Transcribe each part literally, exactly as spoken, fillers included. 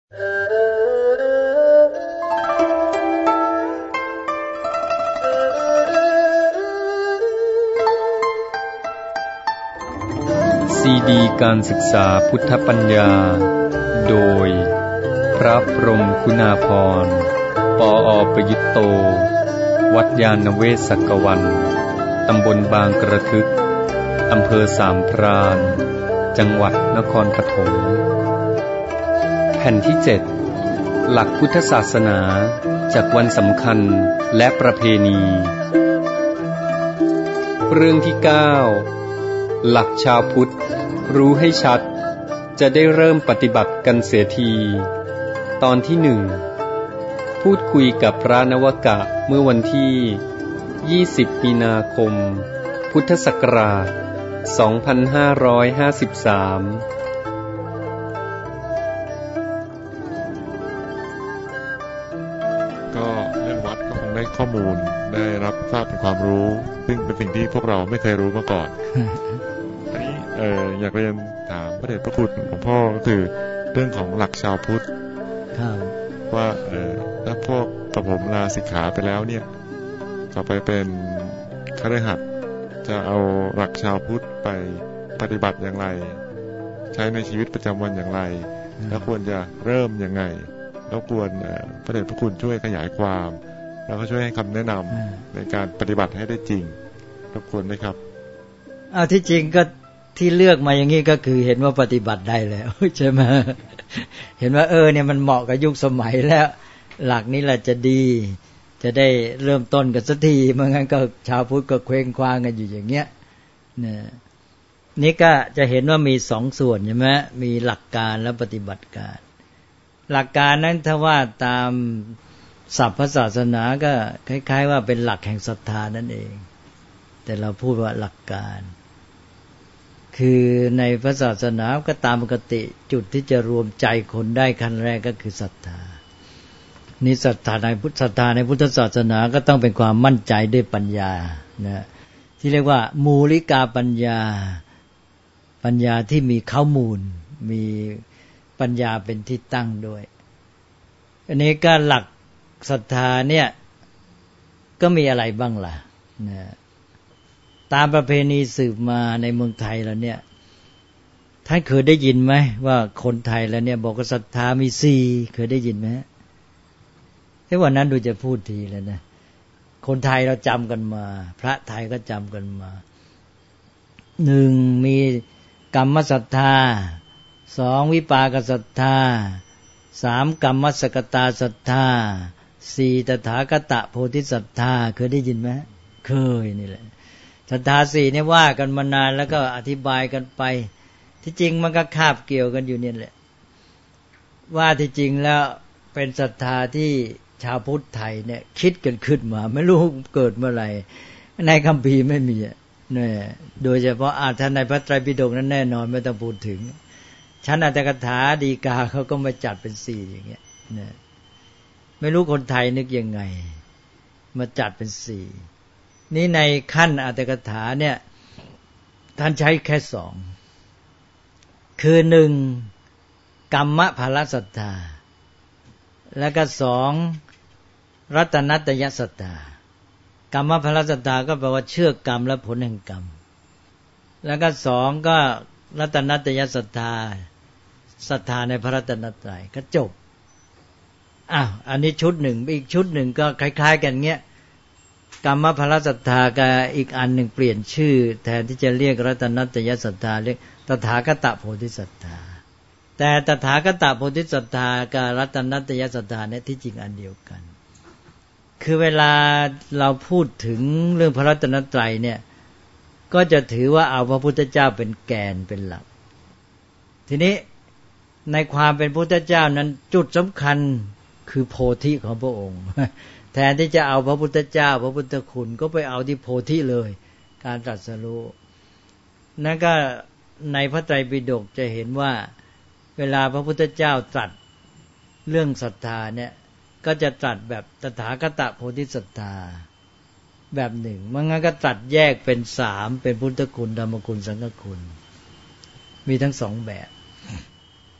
ซีดีการศึกษาพุทธปัญญาโดยพระพรหมคุณาภรณ์ปออประยุตโตวัดยานเวศกวันตำบลบางกระทึกอำเภอสามพรานจังหวัดนครปฐมแผ่นที่เจ็ดหลักพุทธศาสนาจากวันสำคัญและประเพณีเรื่องที่เก้าหลักชาวพุทธรู้ให้ชัดจะได้เริ่มปฏิบัติกันเสียทีตอนที่หนึ่งพูดคุยกับพระนวกะเมื่อวันที่ยี่สิบมีนาคมพุทธศักราชสองพันห้าร้อยห้าสิบสามก็เรื่องวัดก็คงได้ข้อมูลได้รับทราบเป็นความรู้ซึ่งเป็นสิ่งที่พวกเราไม่เคยรู้มาก่อน อันนี้เอ่ออยากเรียนถามพระเดชพระคุณหลวงพ่อก็คือเรื่องของหลักชาวพุทธว่าเอ่อถ้าพวกกระผมลาสิกขาไปแล้วเนี่ยต่อไปเป็นคฤหัสถ์จะเอาหลักชาวพุทธไปปฏิบัติอย่างไรใช้ในชีวิตประจำวันอย่างไรแล้วควรจะเริ่มยังไงแล้วควรพระเดชพระคุณช่วยขยายความแล้วก็ช่วยให้คำแนะนำในการปฏิบัติให้ได้จริงรบกวนไหมครับอ้าวที่จริงก็ที่เลือกมาอย่างนี้ก็คือเห็นว่าปฏิบัติได้แล้วใช่ไหมเห็นว่าเออเนี่ยมันเหมาะกับยุคสมัยแล้วหลักนี้แหละจะดีจะได้เริ่มต้นกันสักทีไม่งั้นก็ชาวพุทธก็เคว้งคว้างกันอยู่อย่างเงี้ยเนี่ยนี่ก็จะเห็นว่ามีสองส่วนใช่ไหมมีหลักการและปฏิบัติการหลักการนั้นถ้าว่าตามศัพท์ศาสนาก็คล้ายๆว่าเป็นหลักแห่งศรัทธานั่นเองแต่เราพูดว่าหลักการคือในพระศาสนาก็ตามปกติจุดที่จะรวมใจคนได้ขั้นแรกก็คือศรัทธานี่ศรัทธาในพุทธศรัทธาในพุทธศาสนาก็ต้องเป็นความมั่นใจด้วยปัญญานะที่เรียกว่ามูลิกาปัญญาปัญญาที่มีข้อมูลมีปัญญาเป็นที่ตั้งด้วยอันนี้ก็หลักศรัทธาเนี่ยก็มีอะไรบ้างล่ะนะตามประเพณีสืบมาในเมืองไทยแล้วเนี่ยท่านเคยได้ยินไหมว่าคนไทยแล้วเนี่ยบอกว่าศรัทธามีสี่เคยได้ยินไหมแต่วันนั้นดูจะพูดทีแล้วนะคนไทยเราจำกันมาพระไทยก็จำกันมาหนึ่งมีกรรมศรัทธาสองวิปากศรัทธาสามกรรมสกตาศรัทธาสี่ตถาคตโพธิศรัทธาเคยได้ยินไหมเคยนี่แหละศรัทธาสี่เนี่ยว่ากันมานานแล้วก็อธิบายกันไปที่จริงมันก็คาบเกี่ยวกันอยู่เนี่ยแหละว่าที่จริงแล้วเป็นศรัทธาที่ชาวพุทธไทยเนี่ยคิดกันขึ้นมาไม่รู้เกิดเมื่อไหร่ในคัมภีร์ไม่มีเนี่ยโดยเฉพาะอาถรรพ์ในพระไตรปิฎกนั้นแน่นอนไม่ต้องพูดถึงชั้นอัตถกถาดีกาเขาก็มาจัดเป็นสี่อย่างเงี้ยเนี่ยไม่รู้คนไทยนึกยังไงมาจัดเป็นสี่นี่ในขั้นอัตถกถาเนี่ยท่านใช้แค่สองคือหนึ่งกรรมภลศรัทธาแล้วก็สองรัตนัตยศรัทธากรรมภลศรัทธาก็แปลว่าเชื่อกรรมและผลแห่งกรรมแล้วก็สองก็รัตนัตยศรัทธาศรัทธาในพระรัตนตรัยก็จบอ้าวอันนี้ชุดหนึ่งอีกชุดหนึ่งก็คล้ายๆกันเงี้ยกรรมภลศรัทธากับอีกอันหนึ่งเปลี่ยนชื่อแทนที่จะเรียกรัตนัตยศรัทธาเรียกตถาคตโพธิศรัทธาแต่ตถาคตโพธิศรัทธากับรัตนัตยศรัทธาเนี่ยที่จริงอันเดียวกันคือเวลาเราพูดถึงเรื่องพระรัตนตรัยเนี่ยก็จะถือว่าเอาพระพุทธเจ้าเป็นแกนเป็นหลักทีนี้ในความเป็นพุทธเจ้านั้นจุดสำคัญคือโพธิของพระองค์แทนที่จะเอาพระพุทธเจ้าพระพุทธคุณก็ไปเอาที่โพธิเลยการตรัสรู้นั่นก็ในพระไตรปิฎกจะเห็นว่าเวลาพระพุทธเจ้าตรัสเรื่องศรัทธาเนี่ยก็จะตรัสแบบตถาคตโพธิศรัทธาแบบหนึ่งมันงั้นก็ตรัสแยกเป็นสามเป็นพุทธคุณธรรมคุณสังฆคุณมีทั้งสองแบบ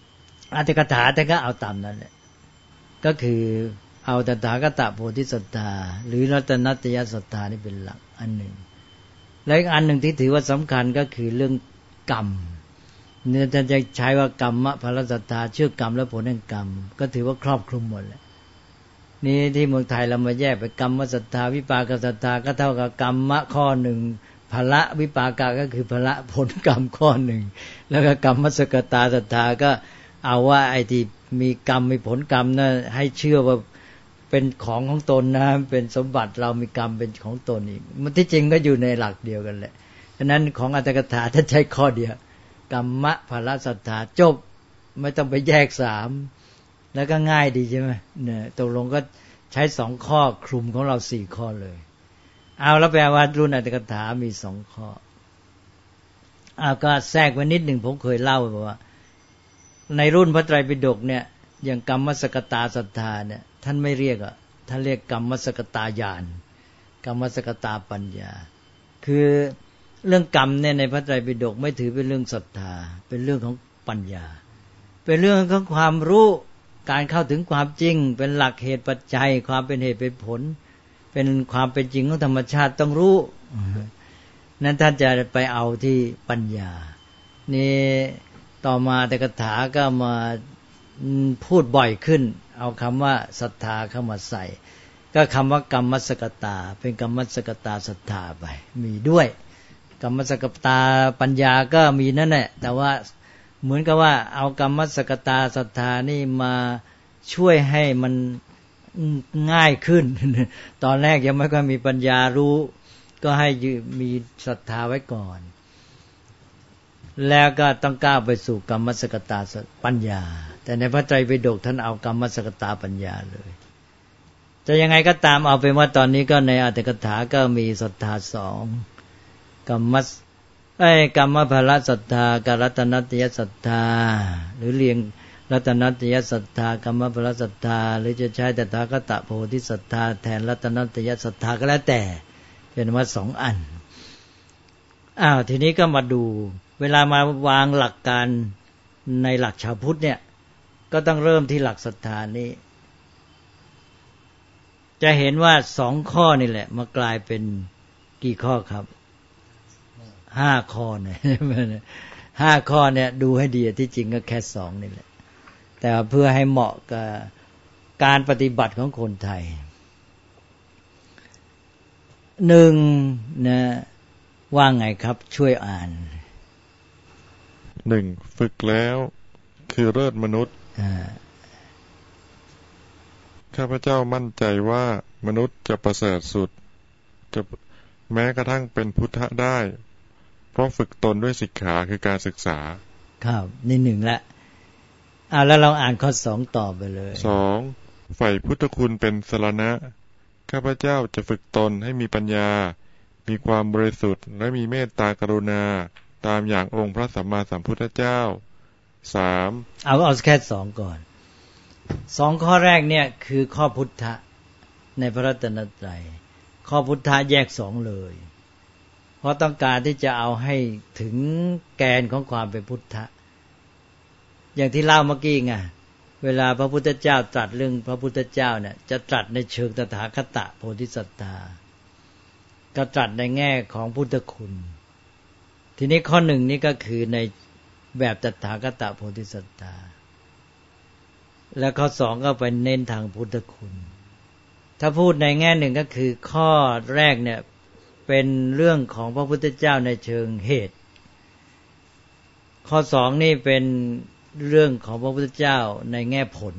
อรรถกถาท่านก็เอาตามนั้นแหละก็คือเอาตถาคตโพธิศรัทธาหรือรัตนัตยศรัทธานี่เป็นหลักอันหนึ่งและอีกอันหนึ่งที่ถือว่าสำคัญก็คือเรื่องกรรมเนี่ยท่านจะใช้ว่ากรรมะพลศรัทธาเชื่อกรรมและผลแห่งกรรมก็ถือว่าครอบคลุมหมดแหละนี่ที่เมืองไทยเรามาแยกไปกรรมศรัทธาวิปากศรัทธาก็เท่ากับกรรมะข้อหนึ่งพละวิปากะก็คือพละผลกรรมข้อหนึ่งแล้วก็กรรมสกตาศรัทธาก็เอาว่าไอ้ที่มีกรรมมีผลกรรมนะให้เชื่อว่าเป็นของของตนนะเป็นสมบัติเรามีกรรมเป็นของตนอีกมันที่จริงก็อยู่ในหลักเดียวกันแหละฉะนั้นของอรรถกถาท่านใช้ข้อเดียวกรรมะพละศรัทธาจบไม่ต้องไปแยกสามแล้วก็ง่ายดีใช่ไหมเนี่ยตกลงก็ใช้สองข้อคลุมของเราสี่ข้อเลยเอาแล้วแปลว่ารุ่นอรรถกถามีสองข้อเอาก็แทรกไว้นิดหนึ่งผมเคยเล่าบอกว่าในรุ่นพระไตรปิฎกเนี่ยอย่างกรรมสกตาศรัทธาเนี่ยท่านไม่เรียกอ่ะท่านเรียกกรรมสกตาญาณกรรมสกตาปัญญาคือเรื่องกรรมเนี่ยในพระไตรปิฎกไม่ถือเป็นเรื่องศรัทธาเป็นเรื่องของปัญญาเป็นเรื่องของความรู้การเข้าถึงความจริงเป็นหลักเหตุปัจจัยความเป็นเหตุเป็นผลเป็นความเป็นจริงของธรรมชาติต้องรู้นั้นท่านจะไปเอาที่ปัญญานี่ต่อมาแต่กถาก็มาพูดบ่อยขึ้นเอาคำว่าศรัทธาเข้ามาใส่ก็คำว่ากรรมสกตาเป็นกรรมสกตาศรัทธาไปมีด้วยกรรมสกตาปัญญาก็มีนั่นแหละแต่ว่าเหมือนกับว่าเอากรรมสกตาศรัทธานี่มาช่วยให้มันง่ายขึ้นตอนแรกยังไม่ค่อยมีปัญญารู้ก็ให้มีศรัทธาไว้ก่อนแล้วก็ต้องก้าวไปสู่กรรมสกตาปัญญาแต่ในพระไตรปิฎกท่านเอากรรมสกตาปัญญาเลยจะยังไงก็ตามเอาเป็นว่าตอนนี้ก็ในอรรถกถาก็มีศรัทธาสองกรรมสไอ้กรรมพละศรัทธากับรัตนัตยศรัทธาหรือเรียงรัตนัตยศรัทธากรรมพละศรัทธาหรือจะใช้ตถาคตโพธิศรัทธาแทนรัตนัตยศรัทธาก็แล้วแต่เป็นว่าสองอันอ้าวทีนี้ก็มาดูเวลามาวางหลักการในหลักชาวพุทธเนี่ยก็ต้องเริ่มที่หลักศรัทธานี้จะเห็นว่าสองข้อนี่แหละมากลายเป็นกี่ข้อครับห้าข้อเนี่ยห้าข้อเนี่ยดูให้ดีที่จริงก็แค่สองนี่แหละแต่เพื่อให้เหมาะกับการปฏิบัติของคนไทยหนึ่งนะว่าไงครับช่วยอ่านหนึ่งฝึกแล้วคือเลิศมนุษย์ข้าพเจ้ามั่นใจว่ามนุษย์จะประเสริฐสุดจะแม้กระทั่งเป็นพุทธะได้เพราะฝึกตนด้วยสิกขาคือการศึกษาครับนี่หนึ่งละอ่าแล้วเราอ่านข้อสองต่อไปเลยสองใฝ่พุทธคุณเป็นสรณะข้าพเจ้าจะฝึกตนให้มีปัญญามีความบริสุทธิ์และมีเมตตากรุณาตามอย่างองค์พระสัมมาสัมพุทธเจ้าสามเอาเอาแค่สองก่อนสองข้อแรกเนี่ยคือข้อพุทธะในพระรัตนตรัยข้อพุทธะแยกสองเลยเพราะต้องการที่จะเอาให้ถึงแกนของความเป็นพุทธะอย่างที่เล่าเมื่อกี้ไงเวลาพระพุทธเจ้าตรัสเรื่องพระพุทธเจ้าเนี่ยจะตรัสในเชิงตถาคตโพธิศรัทธาก็ตรัสในแง่ของพุทธคุณทีนี้ข้อหนึ่งนี่ก็คือในแบบตถาคตโพธิศรัทธาแล้วข้อสองก็ไปเน้นทางพุทธคุณถ้าพูดในแง่หนึ่งก็คือข้อแรกเนี่ยเป็นเรื่องของพระพุทธเจ้าในเชิงเหตุข้อสองนี่เป็นเรื่องของพระพุทธเจ้าในแง่ผล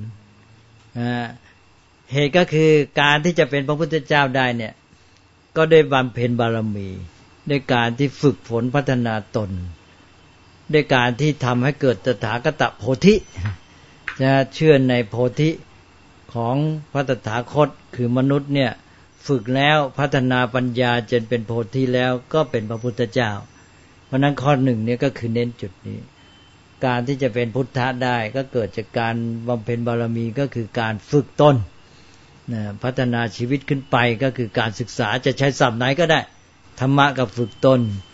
เหตุก็คือการที่จะเป็นพระพุทธเจ้าได้เนี่ยก็ได้บำเพ็ญบารมีด้วยการที่ฝึกฝนพัฒนาตนด้วยการที่ทำให้เกิดตถาคตโพธิจะเชื่อในโพธิของพระตถาคตคือมนุษย์เนี่ยฝึกแล้วพัฒนาปัญญาจนเป็นโพธิแล้วก็เป็นพระพุทธเจ้าเพราะนั้นข้อหนึ่งเนี่ยก็คือเน้นจุดนี้การที่จะเป็นพุทธะได้ก็เกิดจากการบำเพ็ญบารมีก็คือการฝึกตนนะพัฒนาชีวิตขึ้นไปก็คือการศึกษาจะใช้ศัพท์ไหนก็ได้ธรรมะกับฝึกตน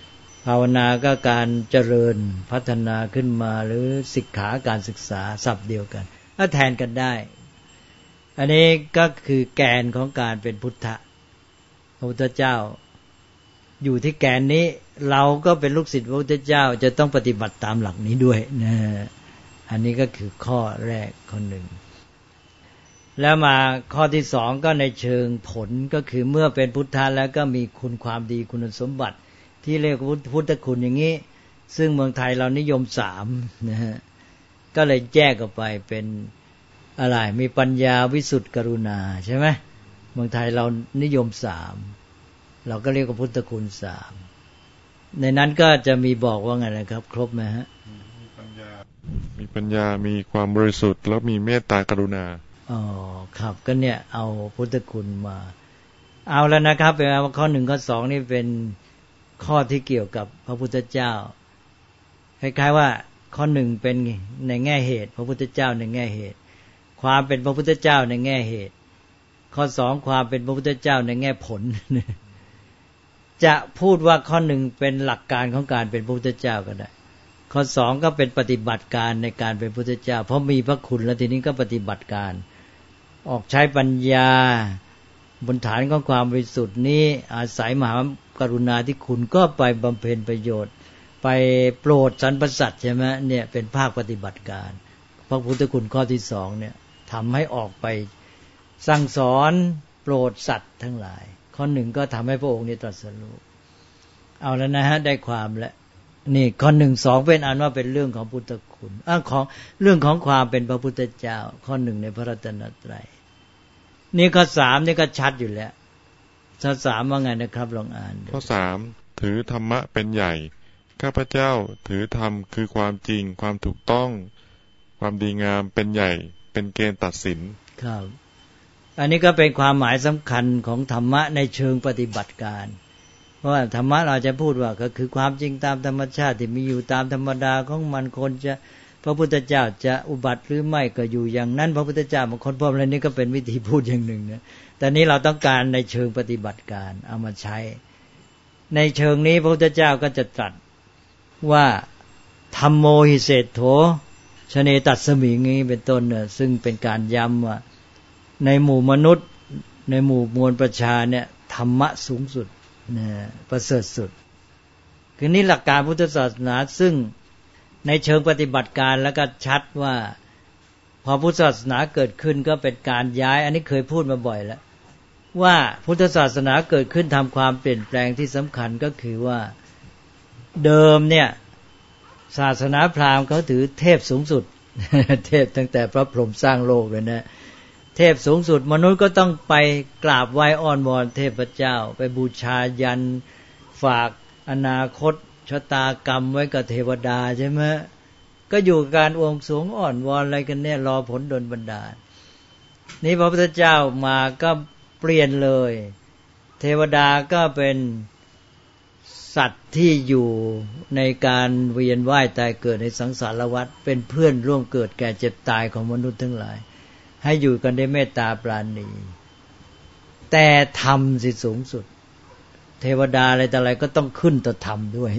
ภาวนาก็การเจริญพัฒนาขึ้นมาหรือศิกขาการศึกษาศัพท์เดียวกันก็แทนกันได้อันนี้ก็คือแกนของการเป็นพุทธะพระพุทธเจ้าอยู่ที่แกนนี้เราก็เป็นลูกศิษย์พระพุทธเจ้าจะต้องปฏิบัติตามหลักนี้ด้วยนะอันนี้ก็คือข้อแรกข้อหนึ่งแล้วมาข้อที่สองก็ในเชิงผลก็คือเมื่อเป็นพุทธะแล้วก็มีคุณความดีคุณสมบัติที่เรียกว่าพุทธคุณอย่างนี้ซึ่งเมืองไทยเรานิยมสามนะฮะก็เลยแยกออกไปเป็นอะไรมีปัญญาวิสุทธิกรุณาใช่ไหมเมืองไทยเรานิยมสามเราก็เรียกว่าพุทธคุณสามในนั้นก็จะมีบอกว่าไงนะครับครบไหมฮะมีปัญญามีปัญญามีความบริสุทธิ์แล้วมีเมตตากรุณาอ๋อครับก็เนี่ยเอาพุทธคุณมาเอาแล้วนะครับเป็นว่าข้อหนึ่งข้อสองนี่เป็นข้อที่เกี่ยวกับพระพุทธเจ้าคล้ายๆว่าข้อหนึ่งเป็นในแง่เหตุพระพุทธเจ้าในแง่เหตุความเป็นพระพุทธเจ้าในแง่เหตุข้อสองความเป็นพระพุทธเจ้าในแง่ผลจะพูดว่าข้อหนึ่งเป็นหลักการของการเป็นพระพุทธเจ้าก็ได้ข้อสองก็เป็นปฏิบัติการในการเป็นพระพุทธเจ้าเพราะมีพระคุณแล้วทีนี้ก็ปฏิบัติการออกใช้ปัญญาบนฐานของความบริสุทธิ์นี้อาศัยมหากรุณาธิคุณก็ไปบำเพ็ญประโยชน์ไปโปรดสรรพสัตว์ใช่ไหมเนี่ยเป็นภาคปฏิบัติการพระพุทธคุณข้อที่สองเนี่ยทำให้ออกไปสั่งสอนโปรดสัตว์ทั้งหลายข้อหนึ่งก็ทำให้พระองค์นี้ตรัสรู้เอาแล้วนะฮะได้ความแล้วนี่ข้อหนึ่งสองเป็นอันว่าเป็นเรื่องของพุทธคุณอ่ะของเรื่องของความเป็นพระพุทธเจ้าข้อหนึ่งในพระรัตนตรัยนี่ข้อสามนี่ก็ชัดอยู่แล้วข้อสามว่าไงนะครับลองอ่านข้อสามถือธรรมะเป็นใหญ่ข้าพเจ้าถือธรรมคือความจริงความถูกต้องความดีงามเป็นใหญ่เป็นเกณฑ์ตัดสินครับอันนี้ก็เป็นความหมายสำคัญของธรรมะในเชิงปฏิบัติการเพราะว่าธรรมะเราจะพูดว่าก็คือความจริงตามธรรมชาติที่มีอยู่ตามธรรมดาของมันคนจะพระพุทธเจ้าจะอุบัติหรือไม่ก็อยู่อย่างนั้นพระพุทธเจ้าบางคนพร้อมอะไรนี่ก็เป็นวิธีพูดอย่างหนึ่งนะแต่นี้เราต้องการในเชิงปฏิบัติการเอามาใช้ในเชิงนี้พระพุทธเจ้าก็จะตรัสว่าธัมโมหิเศษโธชเนตัสสมิงี้เป็นต้นเนี่ยซึ่งเป็นการย้ำว่าในหมู่มนุษย์ในหมู่มวลประชาเนี่ยธรรมะสูงสุดนะประเสริฐสุดคือนี่หลักการพุทธศาสนาซึ่งในเชิงปฏิบัติการแล้วก็ชัดว่าพอพุทธศาสนาเกิดขึ้นก็เป็นการย้ายอันนี้เคยพูดมาบ่อยแล้วว่าพุทธศาสนาเกิดขึ้นทำความเปลี่ยนแปลงที่สำคัญก็คือว่าเดิมเนี่ยศาสนาพราหมณ์เขาถือเทพสูงสุดเทพตั้งแต่พระพรหมสร้างโลกเลยนะเทพสูงสุดมนุษย์ก็ต้องไปกราบไหว้อ้อนวอนเทพเจ้าไปบูชายันฝากอนาคตชะตากรรมไว้กับเทวดาใช่ไหมก็อยู่การอวงสรวงอ้อนวอนอะไรกันเนี่ยรอผลดลบันดาลนี่พระพุทธเจ้ามาก็เปลี่ยนเลยเทวดาก็เป็นสัตว์ที่อยู่ในการเวียนว่ายตายเกิดในสังสารวัฏเป็นเพื่อนร่วมเกิดแก่เจ็บตายของมนุษย์ทั้งหลายให้อยู่กันด้วยเมตตาปราณีแต่ธรรมสิสูงสุดเทวดาอะไรแต่อะไรก็ต้องขึ้นต่อธรรมด้วย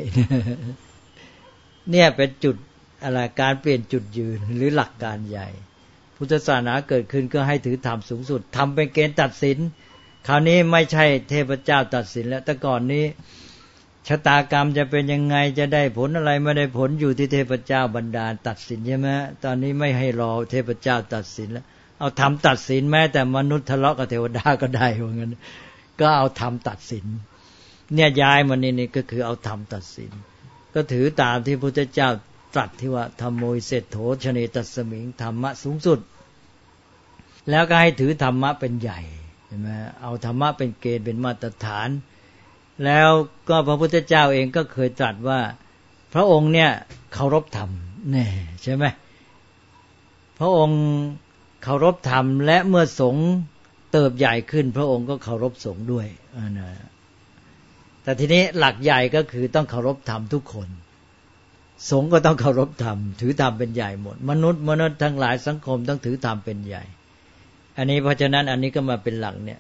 เนี่ยเป็นจุดอะไรการเปลี่ยนจุดยืนหรือหลักการใหญ่พุทธศาสนาเกิดขึ้นก็ให้ถือธรรมสูงสุดธรรมเป็นเกณฑ์ตัดสินคราวนี้ไม่ใช่เทพเจ้าตัดสินแล้วแต่ก่อนนี้ชะตากรรมจะเป็นยังไงจะได้ผลอะไรไม่ได้ผลอยู่ที่เทพเจ้าบันดาลตัดสินใช่ไหมตอนนี้ไม่ให้รอเทพเจ้าตัดสินแล้วเอาธรรมตัดสินแม้แต่มนุษย์ทะเลาะกับเทวดาก็ได้ว่างั้นก็เอาธรรมตัดสินเนี่ยย้ายมานี่นี่ก็คือเอาธรรมตัดสินก็ถือตามที่พระพุทธเจ้าตรัสที่ว่าธัมโมหิเศษโธชเนตัสสมิงธรรมะสูงสุดแล้วก็ให้ถือธรรมะเป็นใหญ่เห็นไหมเอาธรรมะเป็นเกณฑ์เป็นมาตรฐานแล้วก็พระพุทธเจ้าเองก็เคยตรัสว่าพระองค์เนี่ยเคารพธรรมแน่ใช่ไหมพระองค์เคารพธรรมและเมื่อสงฆ์เติบใหญ่ขึ้นพระองค์ก็เคารพสงฆ์ด้วยนะแต่ทีนี้หลักใหญ่ก็คือต้องเคารพธรรมทุกคนสงฆ์ก็ต้องเคารพธรรมถือธรรมเป็นใหญ่หมดมนุษย์มนุษย์ทั้งหลายสังคมต้องถือธรรมเป็นใหญ่อันนี้เพราะฉะนั้นอันนี้ก็มาเป็นหลักเนี่ย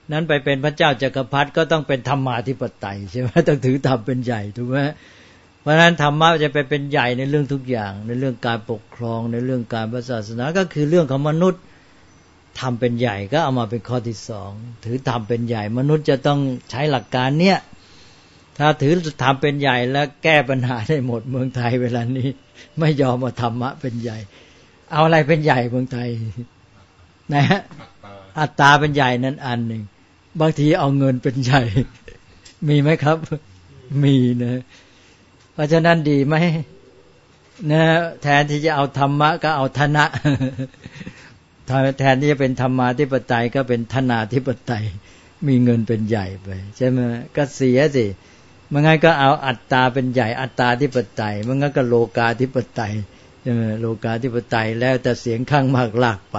นั้นไปเป็นพระเจ้าจักรพรรดิก็ต้องเป็นธรรมาธิปไตยใช่ไหมต้องถือธรรมเป็นใหญ่ถูกไหมเพราะฉะนั้นธรรมะจะไปเป็นใหญ่ในเรื่องทุกอย่างในเรื่องการปกครองในเรื่องการศาสนาก็คือเรื่องของมนุษย์ทำเป็นใหญ่ก็เอามาเป็นข้อที่สองถือทำเป็นใหญ่มนุษย์จะต้องใช้หลักการเนี้ยถ้าถือทำเป็นใหญ่แล้วแก้ปัญหาได้หมดเมืองไทยเวลานี้ไม่ยอมมาธรรมะเป็นใหญ่เอาอะไรเป็นใหญ่เมืองไทยนะฮะอัตตาเป็นใหญ่นั้นอันหนึ่งบางทีเอาเงินเป็นใหญ่มีไหมครับมีนะเพราะฉะนั้นดีไหมนะแทนที่จะเอาธรรมะก็เอาธนะแทนที่จะเป็นธรรมาธิปไตยก็เป็นธนาธิปไตยมีเงินเป็นใหญ่ไปใช่ไหมก็เสียสิมันงั้นก็เอาอัตตาเป็นใหญ่อัตตาธิปไตยมันงั้นก็โลกาธิปไตยใช่ไหมโลกาธิปไตยแล้วแต่เสียงข้างมากลากไป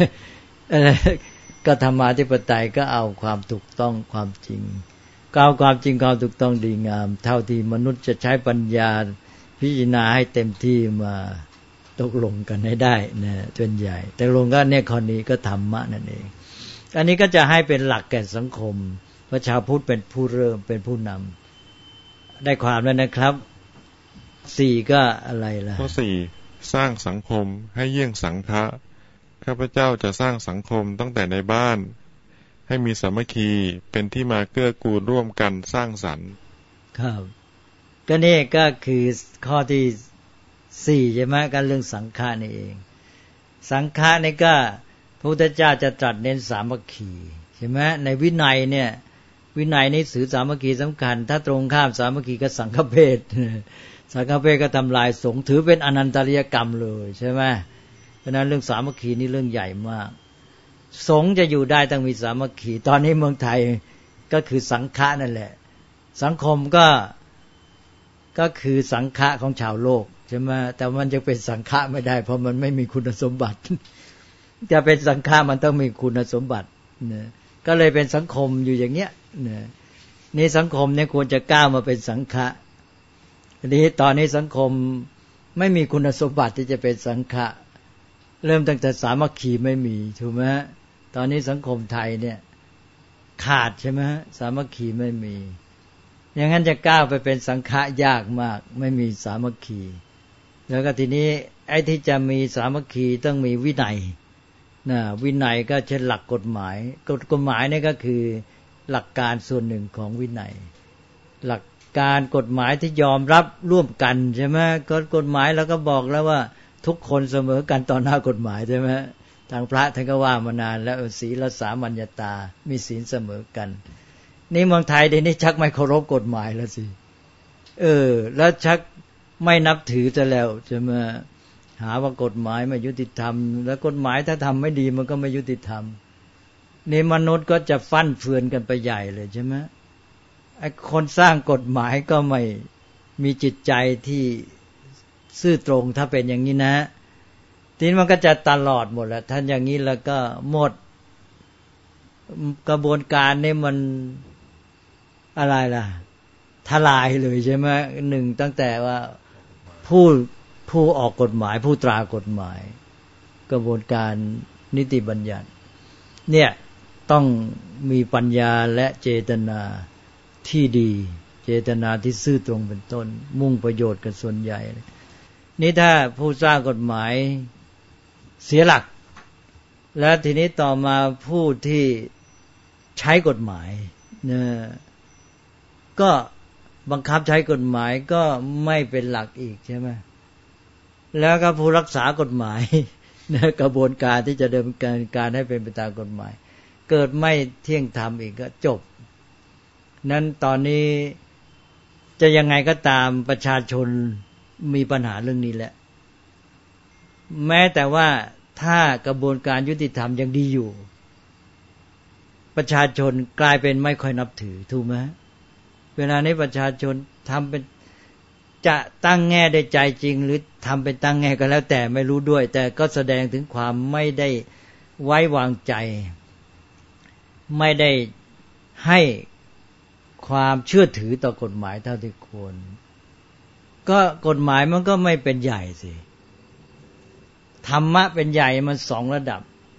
ก็ธรรมาธิปไตยก็เอาความถูกต้องความจริงก็เอาความจริงความถูกต้องดีงามเท่าที่มนุษย์จะใช้ปัญญาพิจารณาให้เต็มที่มาตกลงกันให้ได้นะจนใหญ่แต่ลงก็เนี่ยข้อนี้ก็ธรรมะนั่นเองอันนี้ก็จะให้เป็นหลักแก่สังคมพระชาวพุทธเป็นผู้เริ่มเป็นผู้นำได้ความแล้วนะครับสี่ก็อะไรล่ะข้อสี่สร้างสังคมให้เยี่ยงสังฆะข้าพเจ้าจะสร้างสังคมตั้งแต่ในบ้านให้มีสามัคคีเป็นที่มาเกื้อกูลร่วมกันสร้างสรรค์ครับก็นี่ก็คือข้อที่สี่ใช่ไหมการเรื่องสังฆะนี่เองสังฆะนี่ก็พระพุทธเจ้าจะตรัสเน้นสามัคคีใช่ไหมในวินัยเนี่ยวินัยนี่สื่อสามัคคีสำคัญถ้าตรงข้ามสามัคคีก็สังฆเพศสังฆเพศก็ทำลายสงฆ์ถือเป็นอนันตริยกรรมเลยใช่ไหมเพราะนั้นเรื่องสามัคคีนี่เรื่องใหญ่มากสงฆ์จะอยู่ได้ต้องมีสามัคคีตอนนี้เมืองไทยก็คือสังฆะนั่นแหละสังคมก็ก็คือสังฆะของชาวโลกใช่ไหมแต่มันจะเป็นสังฆะไม่ได้เพราะมันไม่มีคุณสมบัติจะเป็นสังฆะมันต้องมีคุณสมบัติเนี่ยก็เลยเป็นสังคมอยู่อย่างเนี้ยเนี่ยนี่สังคมเนี่ยควรจะก้าวมาเป็นสังฆะทีนี้ตอนนี้สังคมไม่มีคุณสมบัติที่จะเป็นสังฆะเริ่มตั้งแต่สามัคคีไม่มีถูกไหมตอนนี้สังคมไทยเนี่ยขาดใช่ไหมสามัคคีไม่มีอย่างนั้นจะก้าวไปเป็นสังฆะยากมากไม่มีสามัคคีแล้วก็ทีนี้ไอ้ที่จะมีสามัคคีต้องมีวินัยนะวินัยก็เช่นหลักกฎหมายกฎกฎหมายนี่ก็คือหลักการส่วนหนึ่งของวินัยหลักการกฎหมายที่ยอมรับร่วมกันใช่ไหมกฎกฎหมายเราก็บอกแล้วว่าทุกคนเสมอกันต่อหน้ากฎหมายใช่ไหมทางพระท่านก็ว่ามานานแล้วศีลสามัญญตามีศีลเสมอกันนี่เมืองไทยเดี๋ยวนี้ชักไม่เคารพกฎหมายแล้วสิเออแล้วชักไม่นับถือจะแล้วใช่ไหมหาว่ากฎหมายไม่ยุติธรรมแล้วกฎหมายถ้าทำไม่ดีมันก็ไม่ยุติธรรมนี่มนุษย์ก็จะฟั่นเฟือนกันไปใหญ่เลยใช่ไหมไอ้คนสร้างกฎหมายก็ไม่มีจิตใจที่ซื่อตรงถ้าเป็นอย่างนี้นะทีนี้มันก็จะตลอดหมดแหละท่านอย่างนี้แล้วก็หมดกระบวนการนี่มันอะไรล่ะทลายเลยใช่ไหมหนึ่งตั้งแต่ว่าผู้ผู้ออกกฎหมายผู้ตรากฎหมายกระบวนการนิติบัญญัติเนี่ยต้องมีปัญญาและเจตนาที่ดีเจตนาที่ซื่อตรงเป็นต้นมุ่งประโยชน์กันส่วนใหญ่นี่ถ้าผู้สร้างกฎหมายเสียหลักแล้วทีนี้ต่อมาผู้ที่ใช้กฎหมายเนี่ยก็บังคับใช้กฎหมายก็ไม่เป็นหลักอีกใช่ไหมแล้วก็ผู้รักษากฎหมายเนี่ยกระบวนการที่จะดำเนินการการให้เป็นไปตามกฎหมายเกิดไม่เที่ยงธรรมอีกก็จบนั้นตอนนี้จะยังไงก็ตามประชาชนมีปัญหาเรื่องนี้แหละแม้แต่ว่าถ้ากระบวนการยุติธรรมยังดีอยู่ประชาชนกลายเป็นไม่ค่อยนับถือถูกไหมเวลานี้ประชาชนทำเป็นจะตั้งแง่ได้ใจจริงหรือทำเป็นตั้งแง่ก็แล้วแต่ไม่รู้ด้วยแต่ก็แสดงถึงความไม่ได้ไว้วางใจไม่ได้ให้ความเชื่อถือต่อกฎหมายเท่าที่ควรก็กฎหมายมันก็ไม่เป็นใหญ่สิธรรมะเป็นใหญ่มันสองระดับ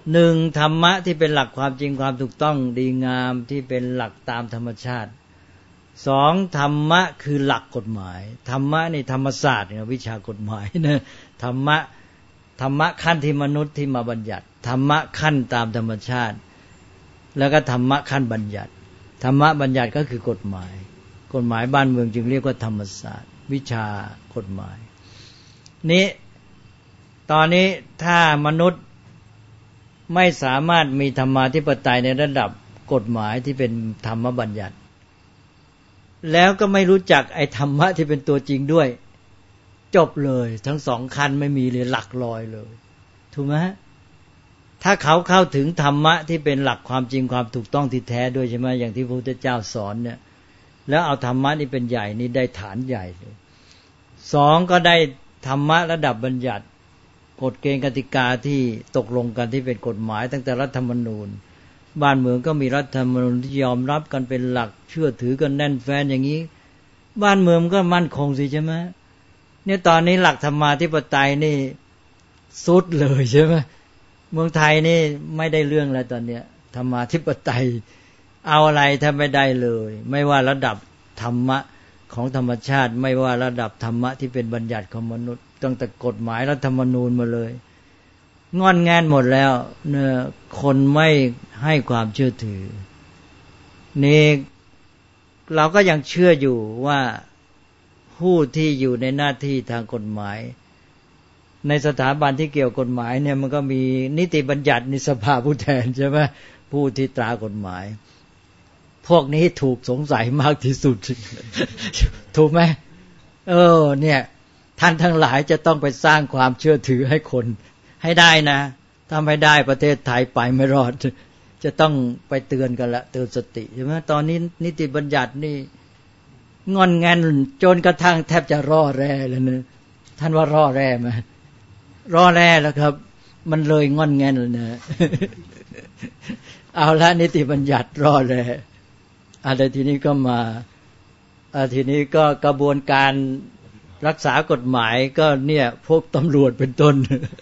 หนึ่งธรรมะที่เป็นหลักความจริงความถูกต้องดีงามที่เป็นหลักตามธรรมชาติสองธรรมะคือหลักกฎหมายธรรมะนี่ธรรมศาสตร์เนี่ยวิชากฎหมายนะธรรมะธรรมะขั้นที่มนุษย์ที่มาบัญญัติธรรมะขั้นตามธรรมชาติแล้วก็ธรรมะขั้นบัญญัติธรรมะบัญญัติก็คือกฎหมายกฎหมายบ้านเมืองจึงเรียกว่าธรรมศาสตร์วิชากฎหมายนี้ตอนนี้ถ้ามนุษย์ไม่สามารถมีธรรมาธิปไตยในระดับกฎหมายที่เป็นธรรมบัญญัติแล้วก็ไม่รู้จักไอ้ธรรมะที่เป็นตัวจริงด้วยจบเลยทั้งสองคันไม่มีเลยหลักลอยเลยถูกไหมถ้าเขาเข้าถึงธรรมะที่เป็นหลักความจริงความถูกต้องที่แท้ด้วยใช่ไหมอย่างที่พระพุทธเจ้าสอนเนี่ยแล้วเอาธรรมะนี่เป็นใหญ่นี่ได้ฐานใหญ่เลยสองก็ได้ธรรมะระดับบัญญัติกฎเกณฑ์กติกาที่ตกลงกันที่เป็นกฎหมายตั้งแต่รัฐธรรมนูญบ้านเมืองก็มีรัฐธรรมนูญที่ยอมรับกันเป็นหลักเชื่อถือกันแน่นแฟ้นอย่างนี้บ้านเมืองก็มั่นคงสิใช่ไหมเนี่ยตอนนี้หลักธรรมาธิปไตยนี่สุดเลยใช่ไหมเมืองไทยนี่ไม่ได้เรื่องแล้วตอนเนี้ยธรรมาธิปไตยเอาอะไรถ้าไม่ได้เลยไม่ว่าระดับธรรมะของธรรมชาติไม่ว่าระดับธรรมะที่เป็นบัญญัติของมนุษย์ตั้งแต่กฎหมายรัฐธรรมนูญมาเลยงอนแงนหมดแล้วเนี่ยคนไม่ให้ความเชื่อถือนี่เราก็ยังเชื่ออยู่ว่าผู้ที่อยู่ในหน้าที่ทางกฎหมายในสถาบันที่เกี่ยวกฎหมายเนี่ยมันก็มีนิติบัญญัตินิสภาผู้แทนใช่ไหมผู้ที่ตรากฎหมายพวกนี้ถูกสงสัยมากที่สุด ถูกไหมเออเนี่ยท่านทั้งหลายจะต้องไปสร้างความเชื่อถือให้คนให้ได้นะถ้าไม่ได้ประเทศไทยไปไม่รอดจะต้องไปเตือนกันละเตือนสติใช่ไหมตอนนี้นิติบัญญัตินี่งอนแงนจนกระทั่งแทบจะร่อแร่แล้วนะท่านว่าร่อแร่ไหมร่อแร่แล้วครับมันเลยงอนแงนแล้วนะ เอาละนิติบัญญัติร่อแร่อะไรทีนี้ก็มาอาทีนี้ก็กระบวนการรักษากฎหมายก็เนี่ยพวกตำรวจเป็นต้น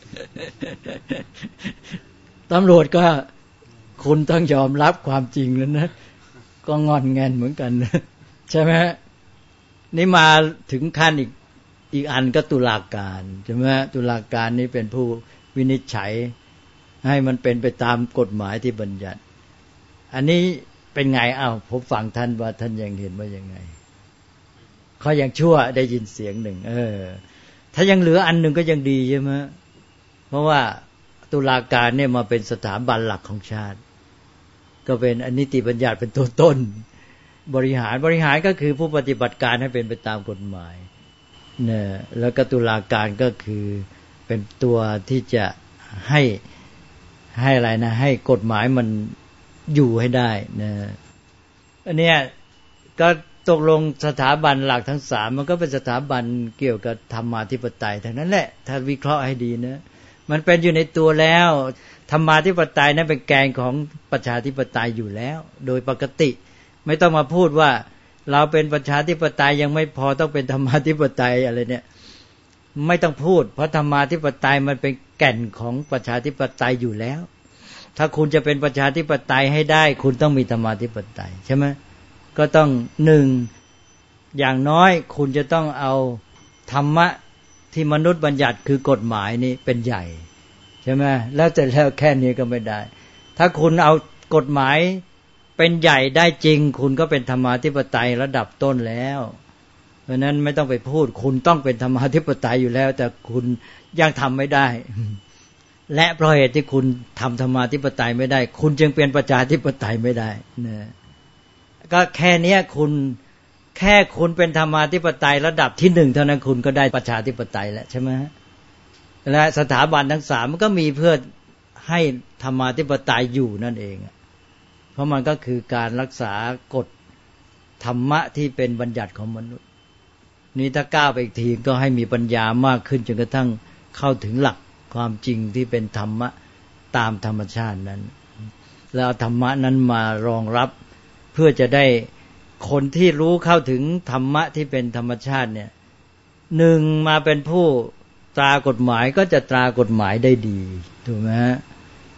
ตำรวจก็คุณต้องยอมรับความจริงแล้วนะก็งอนแงนเหมือนกันใช่ไหมนี่มาถึงขั้นอีกอีกอันก็ตุลาการใช่ไหมตุลาการนี่เป็นผู้วินิจฉัยให้มันเป็นไปตามกฎหมายที่บัญญัติอันนี้เป็นไงอ้าวผมฟังท่านว่าท่านยังเห็นว่ายังไงเขายังชั่วได้ยินเสียงหนึ่งเออถ้ายังเหลืออันหนึ่งก็ยังดีใช่ไหมเพราะว่าตุลาการเนี่ยมาเป็นสถาบันหลักของชาติก็เป็นอนิติบัญญัติเป็นตัวต้นบริหารบริหารก็คือผู้ปฏิบัติการให้เป็นไปตามกฎหมายเนี่ยแล้วก็ตุลาการก็คือเป็นตัวที่จะให้ให้อะไรนะให้กฎหมายมันอยู่ให้ได้นะอันเนี้ยก็ตกลงสถาบันหลักทั้งสามมันก็เป็นสถาบันเกี่ยวกับธรรมาธิปไตยทั้งนั้นแหละถ้าวิเคราะห์ให้ดีนะมันเป็นอยู่ในตัวแล้วธรรมาธิปไตยนั้นเป็นแกนของประชาธิปไตยอยู่แล้วโดยปกติไม่ต้องมาพูดว่าเราเป็นประชาธิปไตยยังไม่พอต้องเป็นธรรมาธิปไตยอะไรเนี่ยไม่ต้องพูดเพราะธรรมาธิปไตยมันเป็นแก่นของประชาธิปไตยอยู่แล้วถ้าคุณจะเป็นประชาธิปไตยให้ได้คุณต้องมีธรรมาธิปไตยใช่ไหมก็ต้องหนึ่งอย่างน้อยคุณจะต้องเอาธรรมะที่มนุษย์บัญญัติคือกฎหมายนี่เป็นใหญ่ใช่ไหมแล้วแต่แล้วแค่นี้ก็ไม่ได้ถ้าคุณเอากฎหมายเป็นใหญ่ได้จริงคุณก็เป็นธรรมาธิปไตยระดับต้นแล้วเพราะนั้นไม่ต้องไปพูดคุณต้องเป็นธรรมาธิปไตยอยู่แล้วแต่คุณยังทำไม่ได้และเพราะเหตุที่คุณทำธรรมาธิปไตยไม่ได้คุณจึงเป็นประชาธิปไตยไม่ได้นะก็แค่นี้คุณแค่คุณเป็นธรรมาธิปไตยระดับที่หนึ่งเท่านั้นคุณก็ได้ประชาธิปไตยแล้วใช่ไหมและสถาบันทั้งสามมันก็มีเพื่อให้ธรรมาธิปไตยอยู่นั่นเองเพราะมันก็คือการรักษากฎธรรมะที่เป็นบัญญัติของมนุษย์นี้ถ้าก้าวไปอีกทีก็ให้มีปัญญามากขึ้นจนกระทั่งเข้าถึงหลักความจริงที่เป็นธรรมะตามธรรมชาตินั้นแล้วเอาธรรมะนั้นมารองรับเพื่อจะได้คนที่รู้เข้าถึงธรรมะที่เป็นธรรมชาติเนี่ยหนึ่งมาเป็นผู้ตรากฎหมายก็จะตรากฎหมายได้ดีถูกไหมฮะ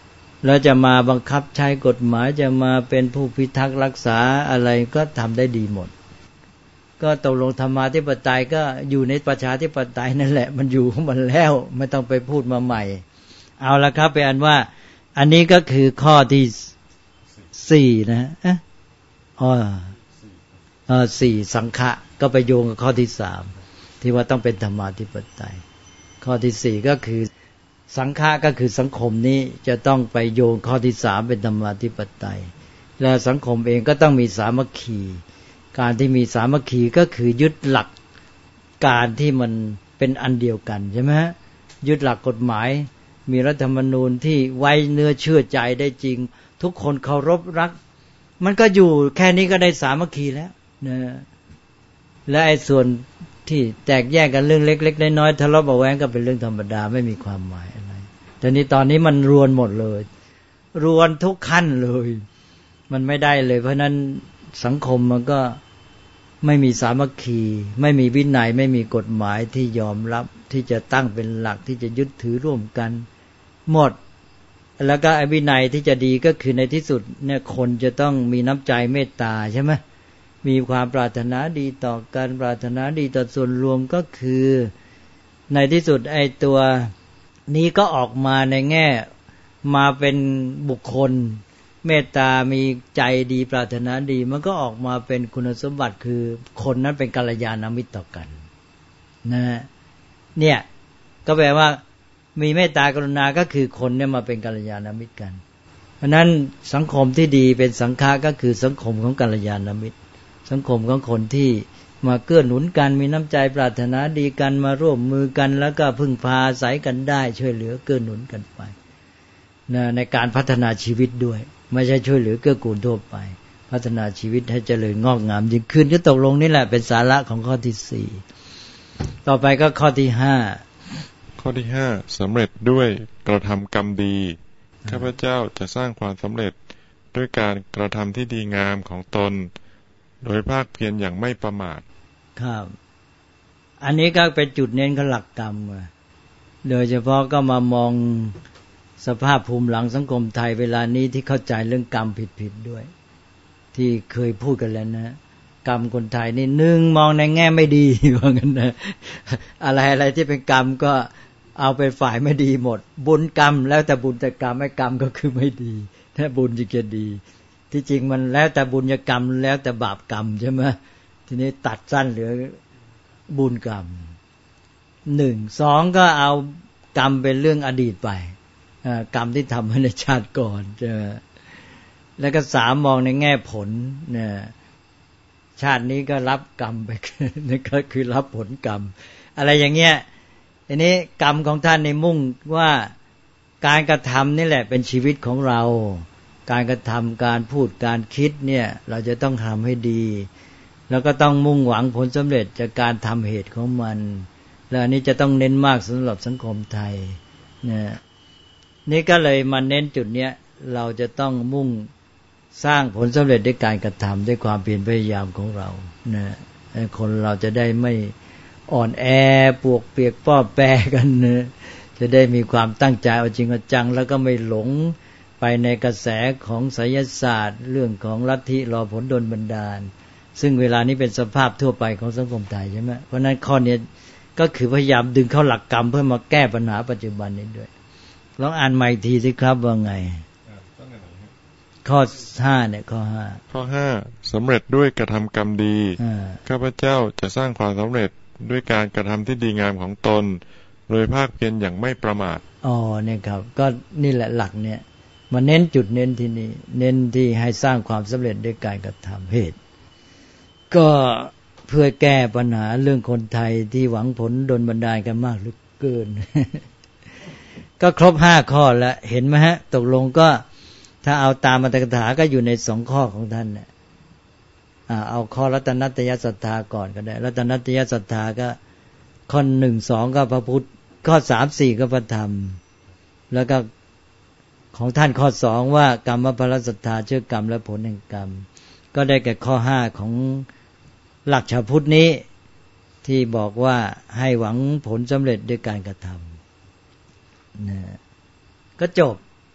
แล้วจะมาบังคับใช้กฎหมายจะมาเป็นผู้พิทักษ์รักษาอะไรก็ทำได้ดีหมดก็ตกลงธรรมาธิปไตยก็อยู่ในประชาธิปไตยนั่นแหละมันอยู่ของมันแล้วไม่ต้องไปพูดมาใหม่เอาละครับเป็นอันว่าอันนี้ก็คือข้อที่สี่นะเอ๊ะอ๋อเออสี่สังฆะก็ไปโยงกับข้อที่สามที่ว่าต้องเป็นธรรมาธิปไตยข้อที่สี่ก็คือสังฆะก็คือสังคมนี้จะต้องไปโยงข้อที่สามเป็นธรรมาธิปไตยและสังคมเองก็ต้องมีสามัคคีการที่มีสามัคคีก็คือยึดหลักการที่มันเป็นอันเดียวกันใช่ไหมยึดหลักกฎหมายมีรัฐธรรมนูญที่ไว้เนื้อเชื่อใจได้จริงทุกคนเคารพรักมันก็อยู่แค่นี้ก็ได้สามัคคีแล้วนะและไอ้ส่วนที่แตกแยกกันเรื่องเล็กๆน้อยๆทะเลาะเบาะแว้งก็เป็นเรื่องธรรมดาไม่มีความหมายอะไรแต่นี้ตอนนี้มันรวนหมดเลยรวนทุกขั้นเลยมันไม่ได้เลยเพราะนั้นสังคมมันก็ไม่มีสามัคคีไม่มีวินัยไม่มีกฎหมายที่ยอมรับที่จะตั้งเป็นหลักที่จะยึดถือร่วมกันหมดแล้วก็ไอ้วินัยที่จะดีก็คือในที่สุดเนี่ยคนจะต้องมีน้ำใจเมตตาใช่ไหมมีความปรารถนาดีต่อกันปรารถนาดีต่อส่วนรวมก็คือในที่สุดไอ้ตัวนี้ก็ออกมาในแง่มาเป็นบุคคลเมตตามีใจดีปรารถนาดีมันก็ออกมาเป็นคุณสมบัติคือคนนั้นเป็นกัลยาณมิตรต่อกันนะเนี่ยก็แปลว่ามีเมตตากรุณาก็คือคนเนี่ยมาเป็นกัลยาณมิตรกันเพราะนั้นสังคมที่ดีเป็นสังฆะก็คือสังคมของกัลยาณมิตรสังคมของคนที่มาเกื้อหนุนกันมีน้ำใจปรารถนาดีกันมาร่วมมือกันแล้วก็พึ่งพาอาศัยกันได้ช่วยเหลือเกื้อหนุนกันไปนะในการพัฒนาชีวิตด้วยไม่ใช่ช่วยเหลือเกื้อกูลทั่วไปพัฒนาชีวิตให้เจริญงอกงามยิ่งขึ้นก็ตกลงนี่แหละเป็นสาระของข้อที่สี่ต่อไปก็ข้อที่ห้าข้อที่ห้าสำเร็จด้วยกระทำกรรมดีข้าพเจ้าจะสร้างความสำเร็จด้วยการกระทำที่ดีงามของตนโดยภาคเพียรอย่างไม่ประมาทครับอันนี้ก็เป็นจุดเน้นของหลักกรรมโดยเฉพาะก็มามองสภาพภูมิหลังสังคมไทยเวลานี้ที่เข้าใจเรื่องกรรมผิดๆด้วยที่เคยพูดกันแล้วนะกรรมคนไทยนี่หนึ่งมองในแง่ไม่ดีว่างั้นนะอะไรๆที่เป็นกรรมก็เอาไปฝ่ายไม่ดีหมดบุญกรรมแล้วแต่บุญแต่กรรมไม่กรรมก็คือไม่ดีถ้าบุญจึงจะดีที่จริงมันแล้วแต่บุญกรรมแล้วแต่บาปกรรมใช่ไหมทีนี้ตัดสั้นเหลือบุญกรรมหนึ่งสองก็เอากรรมเป็นเรื่องอดีตไปกรรมที่ทำในชาติก่อนใช่ไหมแล้วก็สามมองในแง่ผลเนี่ยชาตินี้ก็รับกรรมไปนี่ก็คือรับผลกรรมอะไรอย่างเงี้ยทีนี้กรรมของท่านในมุ่งว่าการกระทำนี่แหละเป็นชีวิตของเราการกระทำการพูดการคิดเนี่ยเราจะต้องทำให้ดีแล้วก็ต้องมุ่งหวังผลสำเร็จจากการทำเหตุของมันและอันนี้จะต้องเน้นมากสำหรับสังคมไทยเนี่ยนี่ก็เลยมาเน้นจุดเนี้ยเราจะต้องมุ่งสร้างผลสำเร็จด้วยการกระทำด้วยความเพียรพยายามของเรานะคนเราจะได้ไม่อ่อนแอปวกเปียกป้อแปรกันนะจะได้มีความตั้งใจเอาจริงเอาจังแล้วก็ไม่หลงไปในกระแสของไสยศาสตร์เรื่องของลัทธิรอผลดลบันดาลซึ่งเวลานี้เป็นสภาพทั่วไปของสังคมไทยใช่ไหมเพราะนั้นข้อนี้ก็คือพยายามดึงเข้าหลักกรรมเพื่อมาแก้ปัญหาปัจจุบันนี้ด้วยลองอ่านใหม่อีกทีสิครับว่าไงข้อห้าเนี่ยข้อห้าข้อห้าสำเร็จด้วยกระทำกรรมดีข้าพเจ้าจะสร้างความสำเร็จด้วยการกระทำที่ดีงามของตนโดยภาคเพียรอย่างไม่ประมาทอ๋อเนี่ยครับก็นี่แหละหลักเนี่ยมาเน้นจุดเน้นที่นี่เน้นที่ให้สร้างความสำเร็จด้วยการกระทำเหตุก็เพื่อแก้ปัญหาเรื่องคนไทยที่หวังผลดลบันดาลกันมากเหลือเกิน ก็ครบห้าข้อแล้วเห็นไหมฮะตกลงก็ถ้าเอาตามอัตถกถาก็อยู่ในสองข้อของท่านเนี่ยเอาข้อรัตนัตยศรัทธาก่อนก็ได้รัตนัตยศรัทธาก็ข้อหนึ่งสองก็พระพุทธข้อสามสี่ก็พระธรรมแล้วก็ของท่านข้อสองว่ากรรมพลศรัทธาเชื่อกรรมและผลแห่งกรรมก็ได้แก่ข้อห้าของหลักชาวพุทธนี้ที่บอกว่าให้หวังผลสำเร็จด้วยการกระทำนะก็จบ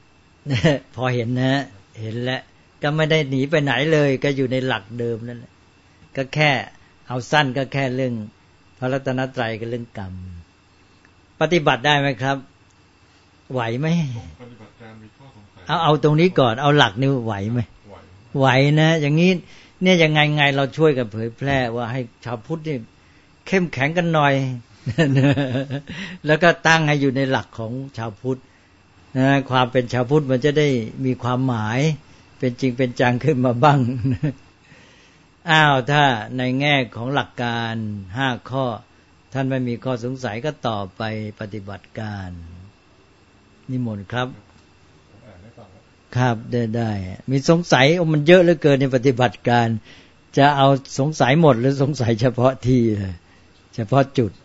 พอเห็นนะเห็นแล้วก็ไม่ได้หนีไปไหนเลยก็อยู่ในหลักเดิมนั่นแหละก็แค่เอาสั้นก็แค่เรื่องพระรัตนตรัยกับเรื่องกรรมปฏิบัติได้ไหมครับไหวไหมปฏิบัติการมีข้อสงสัยเอาเอาตรงนี้ก่อนเอาหลักนี่ไหวไหมไหวนะอย่างนี้เนี่ยยังไงไงเราช่วยกันเผยแพร่ว่าให้ชาวพุทธนี่เข้มแข็งกันหน่อยแล้วก็ตั้งให้อยู่ในหลักของชาวพุทธนะความเป็นชาวพุทธมันจะได้มีความหมายเป็นจริงเป็นจังขึ้นมาบ้างอ้าวถ้าในแง่ของหลักการห้าข้อท่านไม่มีข้อสงสัยก็ต่อไปปฏิบัติการนิมนต์ครับครับได้ได้มีสงสัยมันเยอะเหลือเกินในปฏิบัติการจะเอาสงสัยหมดหรือสงสัยเฉพาะที่เฉพาะจุด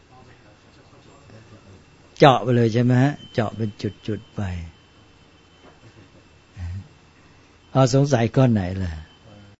เจาะไปเลยใช่ไหมฮะเจาะเป็นจุดๆไปเอาสงสัยก้อนไหนล่ะ